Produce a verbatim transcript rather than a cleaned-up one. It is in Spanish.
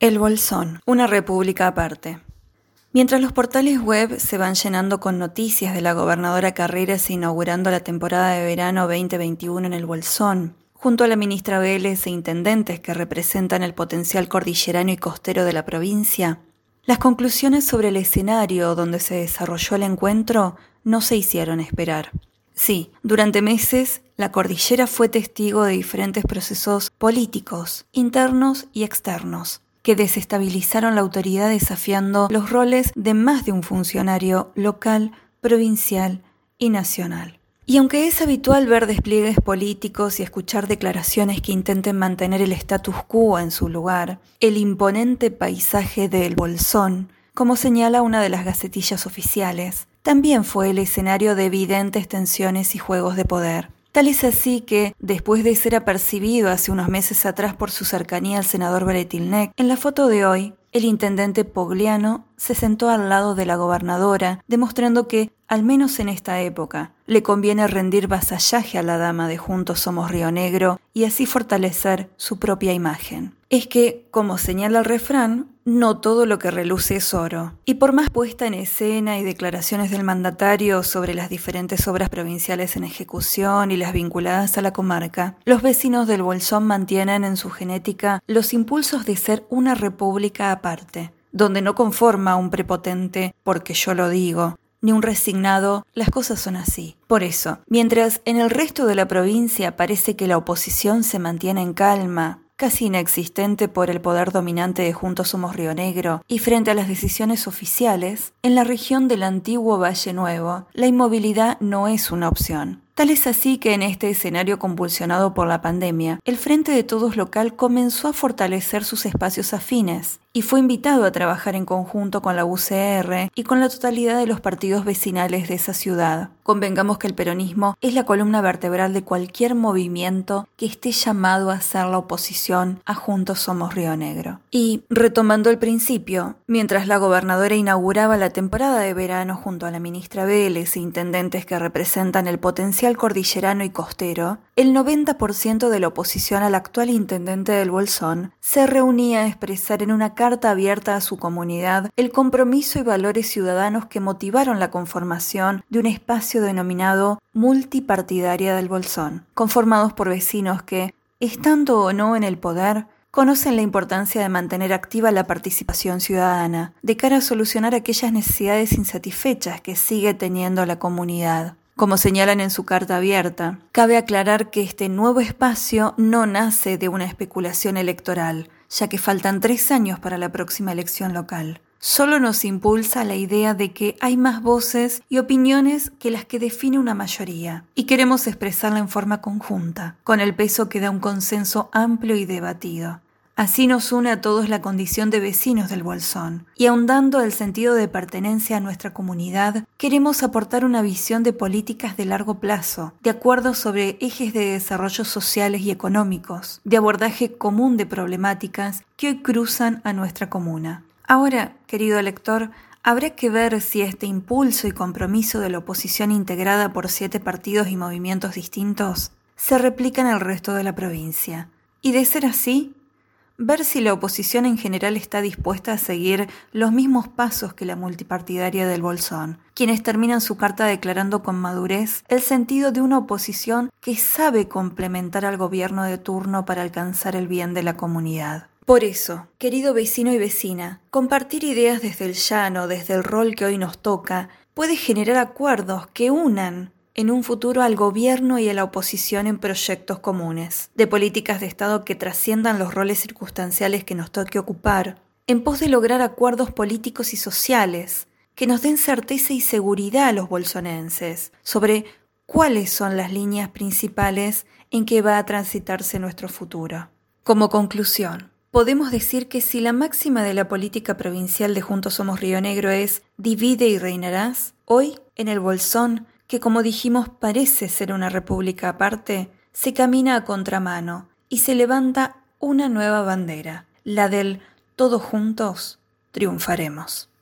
El Bolsón, una república aparte. Mientras los portales web se van llenando con noticias de la gobernadora Carreras inaugurando la temporada de verano veinte veintiuno en el Bolsón, junto a la ministra Vélez e intendentes que representan el potencial cordillerano y costero de la provincia, las conclusiones sobre el escenario donde se desarrolló el encuentro no se hicieron esperar. Sí, durante meses la cordillera fue testigo de diferentes procesos políticos, internos y externos, que desestabilizaron la autoridad desafiando los roles de más de un funcionario local, provincial y nacional. Y aunque es habitual ver despliegues políticos y escuchar declaraciones que intenten mantener el status quo en su lugar, el imponente paisaje del Bolsón, como señala una de las gacetillas oficiales, también fue el escenario de evidentes tensiones y juegos de poder. Tal es así que, después de ser apercibido hace unos meses atrás por su cercanía al senador Bretilnec, en la foto de hoy, el intendente Pogliano se sentó al lado de la gobernadora, demostrando que, al menos en esta época, le conviene rendir vasallaje a la dama de Juntos Somos Río Negro y así fortalecer su propia imagen. Es que, como señala el refrán, no todo lo que reluce es oro. Y por más puesta en escena y declaraciones del mandatario sobre las diferentes obras provinciales en ejecución y las vinculadas a la comarca, los vecinos del Bolsón mantienen en su genética los impulsos de ser una república aparte, donde no conforma un prepotente porque yo lo digo, ni un resignado, las cosas son así. Por eso, mientras en el resto de la provincia parece que la oposición se mantiene en calma, casi inexistente por el poder dominante de Juntos Somos Río Negro, y frente a las decisiones oficiales, en la región del antiguo Valle Nuevo, la inmovilidad no es una opción. Tal es así que en este escenario convulsionado por la pandemia, el Frente de Todos local comenzó a fortalecer sus espacios afines y fue invitado a trabajar en conjunto con la U C R y con la totalidad de los partidos vecinales de esa ciudad. Convengamos que el peronismo es la columna vertebral de cualquier movimiento que esté llamado a ser la oposición a Juntos Somos Río Negro. Y, retomando el principio, mientras la gobernadora inauguraba la temporada de verano junto a la ministra Vélez e intendentes que representan el potencial cordillerano y costero, el noventa por ciento de la oposición al actual intendente del Bolsón se reunía a expresar en una carta abierta a su comunidad el compromiso y valores ciudadanos que motivaron la conformación de un espacio denominado Multipartidaria del Bolsón, conformados por vecinos que, estando o no en el poder, conocen la importancia de mantener activa la participación ciudadana de cara a solucionar aquellas necesidades insatisfechas que sigue teniendo la comunidad. Como señalan en su carta abierta, cabe aclarar que este nuevo espacio no nace de una especulación electoral, ya que faltan tres años para la próxima elección local. Solo nos impulsa la idea de que hay más voces y opiniones que las que define una mayoría, y queremos expresarla en forma conjunta, con el peso que da un consenso amplio y debatido. Así nos une a todos la condición de vecinos del Bolsón, y ahondando el sentido de pertenencia a nuestra comunidad, queremos aportar una visión de políticas de largo plazo, de acuerdo sobre ejes de desarrollo sociales y económicos, de abordaje común de problemáticas que hoy cruzan a nuestra comuna. Ahora, querido lector, habrá que ver si este impulso y compromiso de la oposición integrada por siete partidos y movimientos distintos se replica en el resto de la provincia. Y de ser así, ver si la oposición en general está dispuesta a seguir los mismos pasos que la multipartidaria del Bolsón, quienes terminan su carta declarando con madurez el sentido de una oposición que sabe complementar al gobierno de turno para alcanzar el bien de la comunidad. Por eso, querido vecino y vecina, compartir ideas desde el llano, desde el rol que hoy nos toca, puede generar acuerdos que unan en un futuro al gobierno y a la oposición en proyectos comunes, de políticas de Estado que trasciendan los roles circunstanciales que nos toque ocupar, en pos de lograr acuerdos políticos y sociales que nos den certeza y seguridad a los bolsonenses sobre cuáles son las líneas principales en que va a transitarse nuestro futuro. Como conclusión, podemos decir que si la máxima de la política provincial de Juntos Somos Río Negro es «divide y reinarás», hoy, en el Bolsón, que como dijimos parece ser una república aparte, se camina a contramano y se levanta una nueva bandera, la del «todos juntos triunfaremos».